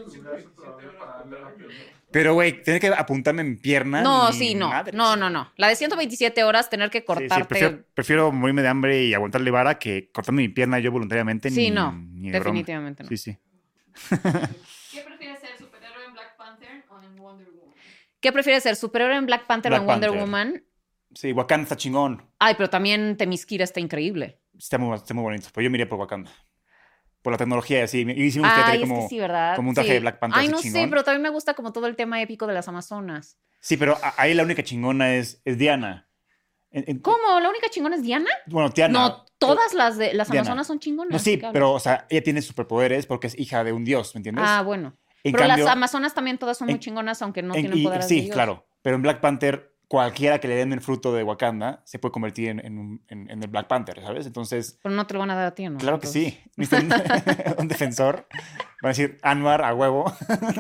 Pero, güey, tener que apuntarme en pierna. No, ni sí, no. madres. No, no, no. La de ciento veintisiete horas, tener que Sí, sí, cortarte. prefiero, prefiero morirme de hambre y aguantarle vara que cortarme mi pierna yo voluntariamente. Sí, ni, no. ni de broma. Definitivamente no. Sí, sí. ¿Qué prefieres ser? ¿Superhéroe en Black Panther o en Wonder Woman? ¿Qué prefieres ser? ¿Superhéroe en Black Panther Black o en Wonder Panther. Woman? Sí, Wakanda está chingón. Ay, pero también Themyscira está increíble. Está muy, está muy bonito. Pero yo miré por Wakanda. Por la tecnología, sí. Y sí me gustaría Ay, tener es como, que sí, ¿verdad? como un traje Sí. de Black Panther Ay, así no chingón. sé, pero también me gusta como todo el tema épico de las Amazonas. Sí, pero a- ahí la única chingona es, es Diana. En- en- ¿Cómo? ¿La única chingona es Diana? Bueno, Diana. No, todas las de las Diana. Amazonas son chingonas. No, sí, claro. pero, o sea, ella tiene superpoderes porque es hija de un dios, ¿me entiendes? Ah, bueno. En pero cambio- las Amazonas también todas son muy en- chingonas, aunque no en- tienen y- poderes Sí, de Dios. claro. Pero en Black Panther cualquiera que le den el fruto de Wakanda se puede convertir en, en, un- en- en el Black Panther, ¿sabes? Entonces, Pero no te lo van a dar a ti, ¿no? claro que Entonces- sí. Necesitan un, un defensor. Van a decir Anwar a huevo.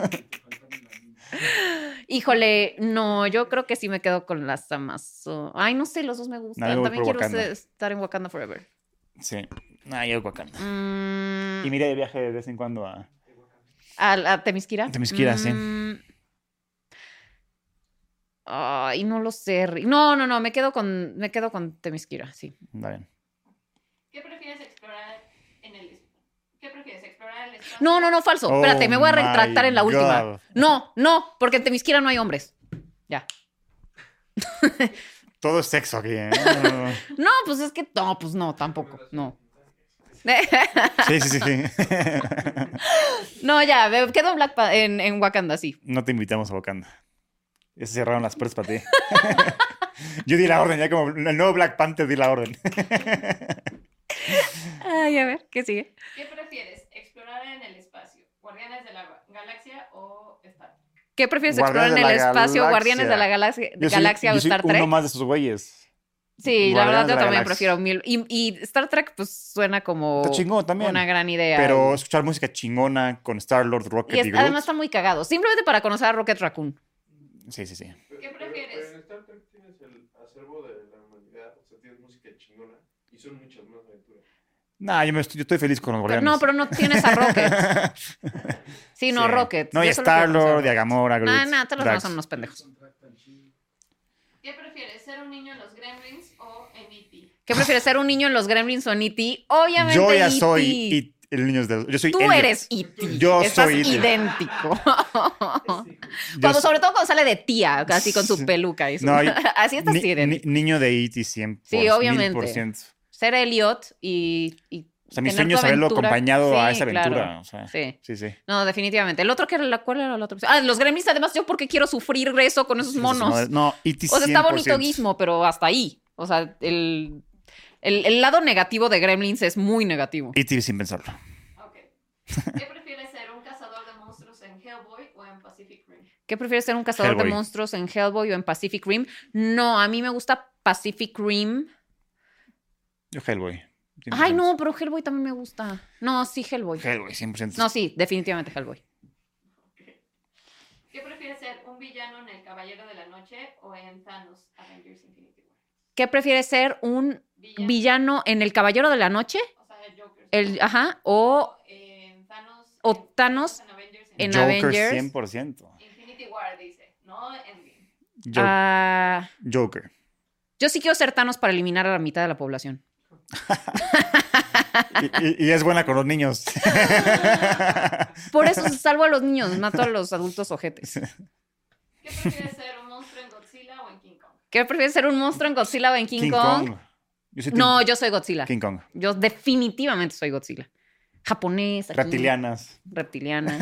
Híjole, no, yo creo que sí me quedo con las Amazonas. Ay, no sé, los dos me gustan. No, yo voy También por quiero Wakanda. ser- estar en Wakanda Forever. Sí. Ah, yo Wakanda. Mm, Y miré de viaje de vez en cuando a... ¿A, a Temisquira? Temisquira, sí. Mm, Ay, no lo sé. Ri- No, no, no, me quedo con, me quedo con Temisquira, sí. Está bien. ¿Qué prefieres explorar en el es- ¿Qué prefieres explorar el espacio? No, no, no, falso. Oh Espérate, me voy a my retractar en la última. God. No, no, porque en Temisquira no hay hombres. Ya. Todo es sexo aquí, ¿eh? No, pues es que no, pues no, tampoco, no. Sí, sí, sí, sí. No, ya, me quedo en, Black Pa- en, en Wakanda, sí. No te invitamos a Wakanda. Ya se cerraron las puertas para ti. Yo di la orden, ya como el nuevo Black Panther di la orden. Ay, a ver, ¿qué sigue? ¿Qué prefieres explorar en el espacio? ¿Guardianes de la Galaxia o Star Trek? ¿Qué prefieres Guardianes explorar en de el la espacio? Galaxia. ¿Guardianes de la Galaxia, Yo soy- Galaxia o yo soy Star Trek? uno más de esos güeyes. Sí, la verdad Guardianes yo de la también Galaxia. prefiero mil. Y, y Star Trek, pues suena como Está chingón también. una gran idea. Pero Y- escuchar música chingona con Star-Lord, Rocket y y, es- Groot. además está muy cagado. Simplemente para conocer a Rocket Raccoon. Sí, sí, sí. ¿Qué prefieres? Pero en Star Trek tienes el acervo de la humanidad, o sea, tienes música chingona y son muchas más aventuras. Nah, yo, me estoy, yo estoy feliz con los Pero, guardianes. no, pero no tienes a Rocket. Sí, no, Sí. Rocket. No, y Yo solo quiero conocer a Star-Lord, Rocket. y a Gamora, Groot. Nah, nah, todos los demás Drax. son unos pendejos. ¿Qué prefieres? ¿Ser un niño en los Gremlins o en E T? ¿Qué prefieres, ser un niño en los Gremlins o en E T? Obviamente Yo ya E T. soy it- el niño de... Yo soy Tú Elliot. eres E T. Yo Estás soy E T. idéntico. Yo Cuando, soy- sobre todo cuando sale de tía, así con su Sí. peluca. Y su- No, yo- así estás Ni- idéntico. ni- niño de E T cien por Sí, obviamente. mil por ciento. Ser Elliot y, y O sea, mi tener sueño tu es haberlo aventura. acompañado a Sí, esa aventura. claro. O sea, Sí. sí, sí. No, definitivamente. El otro que era la cuál era la otra opción? Ah, los Gremlins, además, yo porque quiero sufrir eso con esos monos. No, E T O sea, está bonito cien por ciento. Gizmo, pero hasta ahí. O sea, el, el, el lado negativo de Gremlins es muy negativo. E T sin pensarlo. Ok. ¿Qué prefieres ser? ¿Un cazador de monstruos en Hellboy o en Pacific Rim? ¿Qué prefieres, ser un cazador Hellboy. de monstruos en Hellboy o en Pacific Rim? No, a mí me gusta Pacific Rim. Yo Hellboy. cien por Ay, ciento. no, pero Hellboy también me gusta. No, sí, Hellboy. Hellboy, cien por ciento. No, sí, definitivamente Hellboy. ¿Qué prefieres ser? ¿Un villano en El Caballero de la Noche o en Thanos Avengers Infinity War? ¿Qué prefieres, ser un Villano. villano en El Caballero de la Noche? O sea, Joker. El, ajá, o en Thanos. o en- Thanos en Avengers en Joker Avengers. cien por ciento. Infinity War, dice. No Endgame. Jo- ah, Joker. yo sí quiero ser Thanos para eliminar a la mitad de la población. Y, y- y es buena con los niños. Por eso salvo a los niños, mato a los adultos ojetes. ¿Qué prefieres ser? ¿Un monstruo en Godzilla o en King Kong? ¿Qué prefieres, ser un monstruo en Godzilla o en King, King Kong? Kong. Yo soy No, Team yo soy Godzilla. King Kong. Yo definitivamente soy Godzilla. Japonés. aquí, Reptilianas. Reptiliana.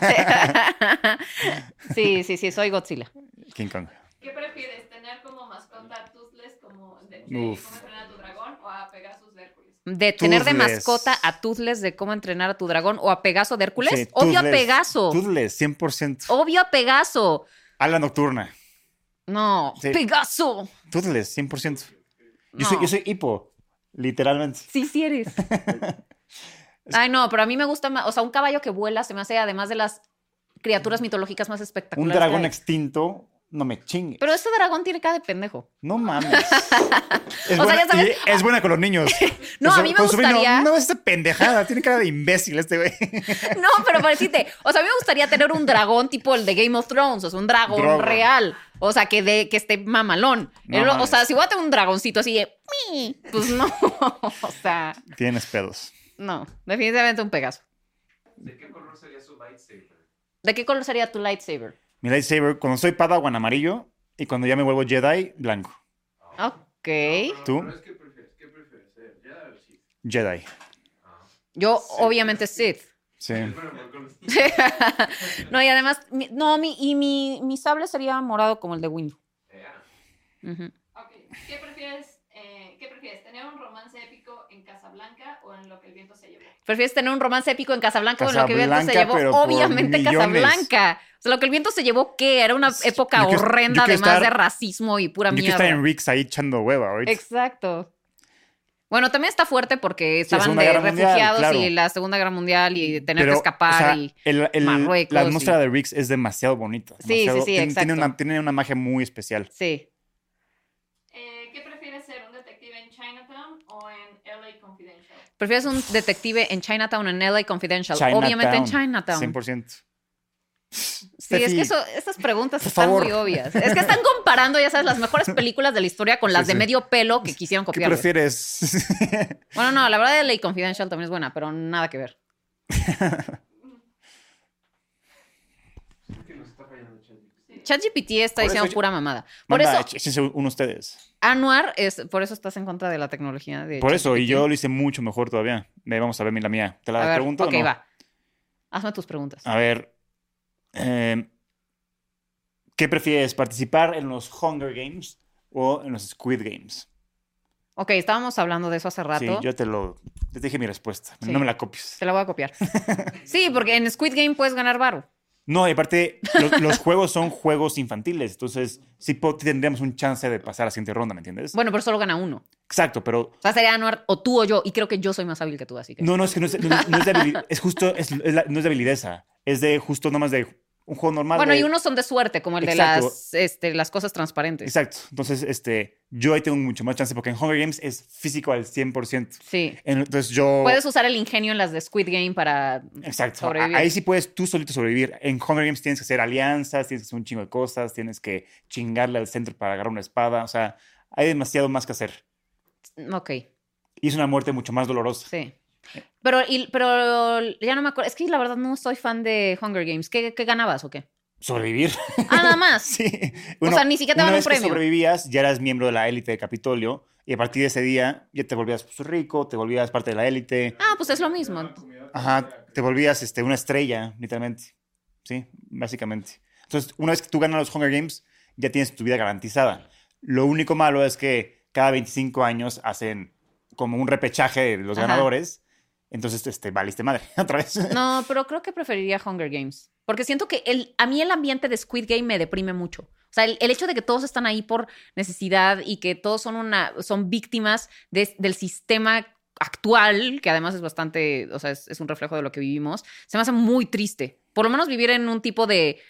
Sí, sí, sí, soy Godzilla. King Kong. ¿Qué prefieres? ¿Tener como mascota a Toothless como de, de Uf. cómo entrenar a tu dragón o a Pegasus de Hércules? De tener de Toothless. mascota a Toothless de cómo entrenar a tu dragón o a Pegaso de Hércules. Sí, Obvio a Toothless. Pegaso. Toothless, cien por ciento. Obvio a Pegaso. Ala nocturna. No, Sí. Pegaso. Toothless, cien por ciento. Yo, No. soy, yo soy hipo, literalmente. Sí, sí eres. Ay, no, pero a mí me gusta más. O sea, un caballo que vuela se me hace, además de las criaturas mitológicas más Un espectaculares. dragón que hay. extinto, no me chingue. Pero este dragón tiene cara de pendejo. No mames. Es, O sea, buena, ya sabes- y es buena con los niños. No, Con su- a mí me con su sobrino, gustaría- No, esta pendejada. Tiene cara de imbécil este güey. No, pero para decirte, o sea, a mí me gustaría tener un dragón tipo el de Game of Thrones, o sea, un dragón Drogon. real. O sea, que, de, que esté mamalón. No El- o mames. sea, si voy a tener un dragoncito así de... "Mi", pues no. O sea, Tienes pedos. no. Definitivamente un Pegaso. ¿De qué color sería su lightsaber? ¿De qué color sería tu lightsaber? Mi lightsaber, cuando soy Padawan, amarillo. Y cuando ya me vuelvo Jedi, blanco. Ok. ¿Tú? Pero es que prefieres, ¿qué prefieres ser? ¿Ya o sí? Jedi. Yo, obviamente, Sith. Sí. Bueno, por con- No, y además, mi- no, mi, y mi, mi sable sería morado como el de Windu. Ya. Ujú. Ok. ¿Qué prefieres, eh, ¿Qué prefieres? ¿Tener un romance épico en Casablanca o o en Lo que el viento se llevó? ¿Prefieres tener un romance épico en Casablanca o en Lo que el viento se Casablanca, pero llevó? por Obviamente millones. Casablanca. O sea, Lo que el viento se llevó, ¿qué? Era una época Yo quiero- horrenda, yo quiero además estar- de racismo y pura Yo quiero mierda. estar en Riggs ahí echando hueva ahorita. Exacto. Bueno, también está fuerte porque estaban Segunda de Guerra Mundial, refugiados claro. y la Segunda Guerra Mundial y tener Pero, que escapar o sea, y el- el- Marruecos la y- atmósfera de Riggs es demasiado bonita. Sí, sí, demasiado- sí, tiene, exacto. Tiene una, tiene una magia muy especial. sí. Eh, ¿Qué prefieres ser, un detective en Chinatown o en L A Confidential? ¿Prefieres un detective en Chinatown o en L A Confidential? Chinatown, Obviamente en Chinatown. cien por ciento. Sí, es que eso, esas preguntas por están favor. muy obvias. Es que están comparando, ya sabes, las mejores películas de la historia con las Sí, de sí. medio pelo que quisieron ¿Qué copiar. prefieres? Bueno, no, la verdad L A Confidential también es buena, pero nada que ver. Creo que nos está fallando ChatGPT. ChatGPT está Por diciendo eso- pura mamada. Por Manda, eso, échense uno ustedes. Anuar, es, por eso estás en contra de la tecnología de Por eso, y ChatGPT. yo lo hice mucho mejor todavía. Ve, vamos a ver la mía. ¿Te la A ver, pregunto? o ok, no? va. Hazme tus preguntas. A ver. eh, ¿Qué prefieres? ¿Participar en los Hunger Games o en los Squid Games? Ok, estábamos hablando de eso hace rato. Sí, yo te lo. Te dije mi respuesta. Sí. No me la copies. Te la voy a copiar. Sí, porque en Squid Game puedes ganar varo. No, y aparte, lo- los juegos son juegos infantiles. Entonces, sí po- tendríamos un chance de pasar a la siguiente ronda, ¿me entiendes? Bueno, pero solo gana uno. Exacto, pero. O sea, sería Anuar o tú o yo. Y creo que yo soy más hábil que tú, así que. No, no, es que no es, no, es- no es de habilidad. Es justo. Es, es la- no es de habilidad. Es de justo nomás de un juego normal. Bueno, de- y unos son de suerte, como el Exacto. de las, este, las cosas transparentes. Exacto. Entonces, este, yo ahí tengo mucho más chance porque en Hunger Games es físico al cien por ciento. Sí. Entonces yo... Puedes usar el ingenio en las de Squid Game para Exacto. sobrevivir. Ahí sí puedes tú solito sobrevivir. En Hunger Games tienes que hacer alianzas, tienes que hacer un chingo de cosas, tienes que chingarle al centro para agarrar una espada. O sea, hay demasiado más que hacer. Ok, Y es una muerte mucho más dolorosa. sí. Pero, y- pero ya no me acuerdo. Es que la verdad no soy fan de Hunger Games. ¿Qué, qué ganabas o qué? Sobrevivir. Ah, nada más. Sí. O sea, ni siquiera te una dan un vez que premio. sobrevivías, ya eras miembro de la élite de Capitolio y a partir de ese día ya te volvías pues, rico, te volvías parte de la élite. Ah, pues es lo mismo. Ajá, te volvías este, una estrella, literalmente. Sí, básicamente. Entonces, una vez que tú ganas los Hunger Games, ya tienes tu vida garantizada. Lo único malo es que cada veinticinco años hacen como un repechaje de los Ajá. ganadores. Entonces, este, valiste madre, otra vez. No, pero creo que preferiría Hunger Games. Porque siento que el, a mí el ambiente de Squid Game me deprime mucho. O sea, el, el hecho de que todos están ahí por necesidad y que todos son, una, son víctimas de- del sistema actual, que además es bastante, o sea, es, es un reflejo de lo que vivimos, se me hace muy triste. Por lo menos vivir en un tipo de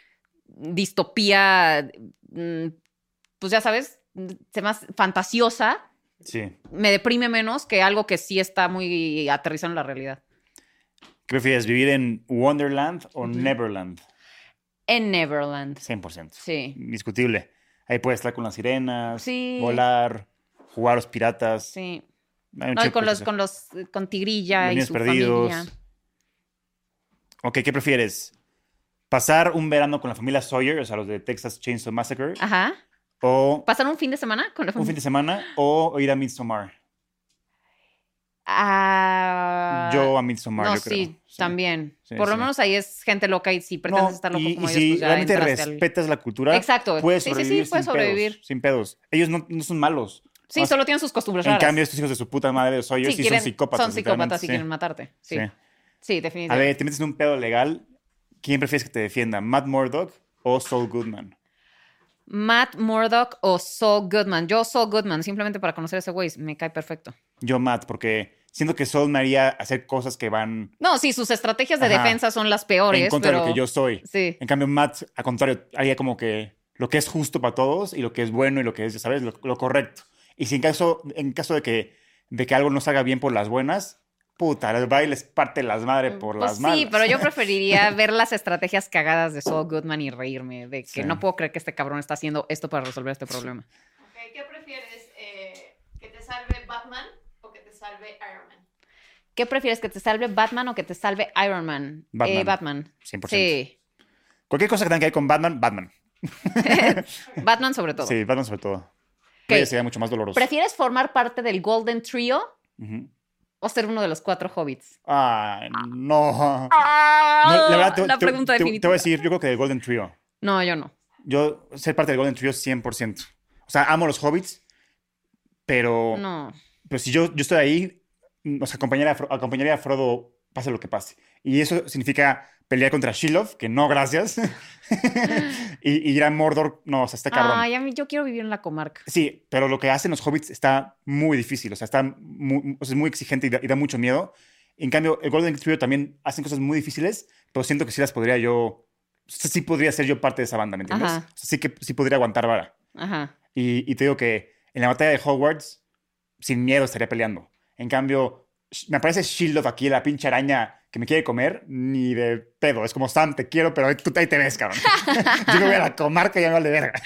distopía, mm, pues ya sabes, se me hace fantasiosa, Sí. me deprime menos que algo que sí está muy aterrizado en la realidad. ¿Qué prefieres, vivir en Wonderland o Neverland? En Neverland. cien por ciento. Sí. Indiscutible. Ahí puedes estar con las sirenas, Sí. volar, jugar a los piratas. Sí. Hay un No, y chingo con que los, hacer. con los, con Tigrilla Los y niños su perdidos. familia. Ok, ¿qué prefieres? ¿Pasar un verano con la familia Sawyer, o sea, los de Texas Chainsaw Massacre? Ajá. ¿O ¿Pasar un fin de semana con la un fin familia? de semana? ¿O ir a Midsommar? Ah, Yo a Midsommar, no, yo creo. sí, también. Sí, Por lo sí. menos ahí es gente loca y si pretendes No, estar loco y, como y ellos, si pues ya realmente entraste al- respetas la cultura, Exacto. puedes Sí, sí, sí, sobrevivir puedes sin sobrevivir. pedos, sin pedos. Ellos no, no son malos. Sí, Más- solo tienen sus costumbres En raras. cambio, estos hijos de su puta madre de Sawyer sí, sí, quieren- son psicópatas. Son psicópatas literalmente, y quieren matarte. Sí, Sí. sí, A definitivamente. ver, te metes en un pedo legal. ¿Quién prefieres que te defienda? ¿Matt Murdock o Saul Goodman? Matt Murdock o Saul Goodman. Yo Saul Goodman, simplemente para conocer a ese güey, me cae perfecto. Yo Matt, porque siento que Saul me haría hacer cosas que van No, sí, sus estrategias de Ajá. defensa son las peores, en contra pero... de lo que yo soy. Sí. En cambio, Matt, al contrario, haría como que lo que es justo para todos y lo que es bueno y lo que es, ¿sabes? Lo, lo correcto. Y si en caso, en caso de que, de que algo no salga bien por las buenas, puta, les va y les parte las madres por Pues las malas. sí, pero yo preferiría ver las estrategias cagadas de Saul Goodman y reírme de que Sí. no puedo creer que este cabrón está haciendo esto para resolver este problema. Ok, ¿qué prefieres? Eh, ¿Que te salve Batman o que te salve Iron Man? ¿Qué prefieres, que te salve Batman o que te salve Iron Man? Batman. Eh, Batman. cien por ciento. Sí. Cualquier cosa que tenga que ver con Batman, Batman. Batman sobre todo. Sí, Batman sobre todo. Ok. Creo que sería mucho más doloroso. ¿Prefieres formar parte del Golden Trio Ujú. o ser uno de los cuatro hobbits? Ay, no. Ah, No, la verdad, te, la te- pregunta te- te definitiva. voy a decir, yo creo que del Golden Trio. No, yo no. Yo ser parte del Golden Trio cien por ciento. O sea, amo los hobbits, pero, No. pero si yo, yo estoy ahí, o sea, acompañaría a, Fro- acompañaría a Frodo pase lo que pase. Y eso significa pelear contra Shelob, que no, gracias. y, y ir a Mordor, no, o sea, está cabrón. Ay, a mí yo quiero vivir en la comarca. Sí, pero lo que hacen los hobbits está muy difícil, o sea, está muy, o sea, es muy exigente y da, y da mucho miedo. En cambio, el Golden Trio también hacen cosas muy difíciles, pero siento que sí las podría yo, o sea, sí podría ser yo parte de esa banda, ¿me entiendes? Ajá. O sea, sí que sí podría aguantar vara. Ajá. Y, y te digo que en la batalla de Hogwarts, sin miedo estaría peleando. En cambio, sh- me aparece Shelob aquí, la pinche araña que me quiere comer, ni de pedo. Es como, Sam, te quiero, pero ahí, tú, ahí te ves, cabrón. Yo me voy a la comarca y ya me vale verga.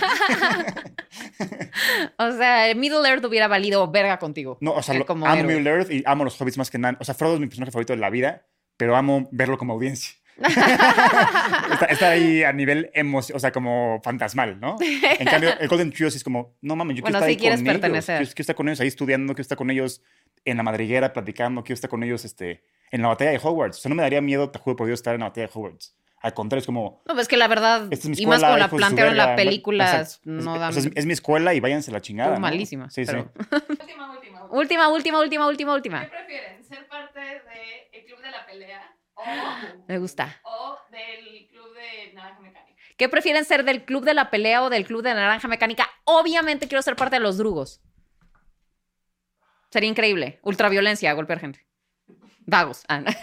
O sea, Middle Earth hubiera valido verga contigo. No, o sea, Eh, lo- como amo héroe. Middle Earth y amo los hobbits más que nada. O sea, Frodo es mi personaje favorito de la vida, pero amo verlo como audiencia. está, está ahí a nivel emocional, o sea, como fantasmal, ¿no? En cambio, el Golden Trio sí es como, no mames, yo Bueno, quiero estar sí ahí quieres con ellos. pertenecer. Quiero, quiero estar con ellos ahí estudiando, quiero estar con ellos en la madriguera platicando, quiero estar con ellos este, en la batalla de Hogwarts. O sea, no me daría miedo, te juro por Dios, estar en la batalla de Hogwarts. Al contrario, es como, No, pues que la verdad, esta es mi y más escuela, como la hijos de su plantearon en la verga. película, Exacto. no es, da o sea, es, es mi escuela y váyanse a la chingada, Estuvo ¿no? malísima, Sí, pero- sí. Última, última, última. Última, última, última, última, ¿Qué última. prefieren? ¿Ser parte del club de la pelea o, Me gusta. o del club de naranja mecánica? ¿Qué prefieren ser del club de la pelea o del club de naranja mecánica? Obviamente quiero ser parte de los drugos. Sería increíble. Ultraviolencia, golpear gente. Vagos. Ah, no.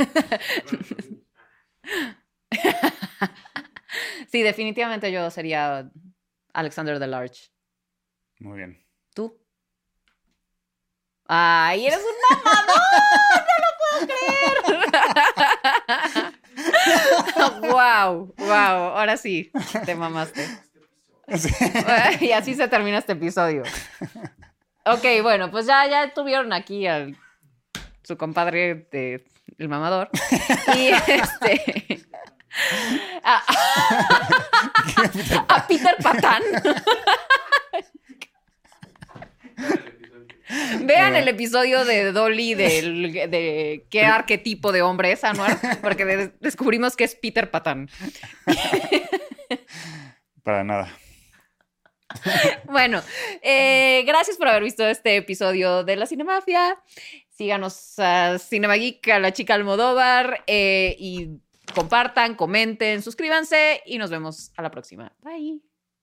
Sí, definitivamente yo sería Alexander the Large. Muy bien. ¿Tú? ¡Ay, eres un mamador! ¡No lo puedo creer! ¡Wow! ¡Wow! Ahora sí, te mamaste. Y así se termina este episodio. Ok, bueno, pues ya, ya tuvieron aquí a su compadre de El Mamador. Y este... A, a Peter Patán. Vean el episodio de Dolly del, de qué arquetipo de hombre es Anwar, porque de- descubrimos que es Peter Patán. Para nada. Bueno, eh, gracias por haber visto este episodio de La Cinemafia. Síganos a Cinema Geek, a la chica Almodóvar, eh, y compartan, comenten, suscríbanse y nos vemos a la próxima. Bye.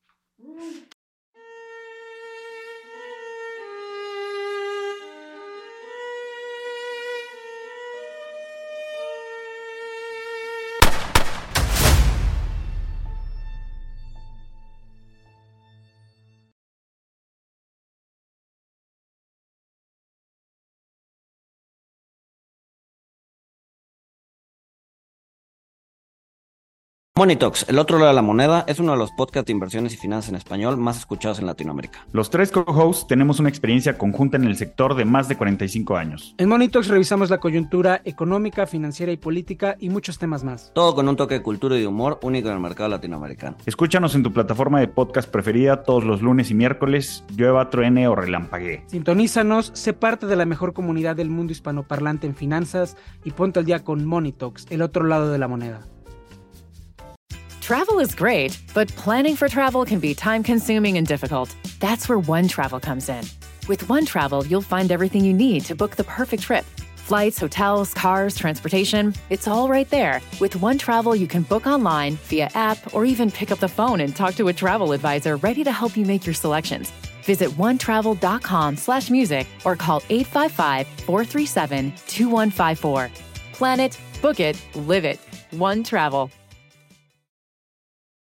Monitox, el otro lado de la moneda, es uno de los podcasts de inversiones y finanzas en español más escuchados en Latinoamérica. Los tres co-hosts tenemos una experiencia conjunta en el sector de más de cuarenta y cinco años. En Monitox revisamos la coyuntura económica, financiera y política y muchos temas más. Todo con un toque de cultura y de humor único en el mercado latinoamericano. Escúchanos en tu plataforma de podcast preferida todos los lunes y miércoles, llueva, truene o relampaguee. Sintonízanos, sé parte de la mejor comunidad del mundo hispanoparlante en finanzas y ponte al día con Monitox, el otro lado de la moneda. Travel is great, but planning for travel can be time-consuming and difficult. That's where One Travel comes in. With One Travel, you'll find everything you need to book the perfect trip. Flights, hotels, cars, transportation, it's all right there. With One Travel, you can book online, via app, or even pick up the phone and talk to a travel advisor ready to help you make your selections. Visit onetravel.com slash music or call eight five five, four three seven, two one five four. Plan it, book it, live it. One Travel.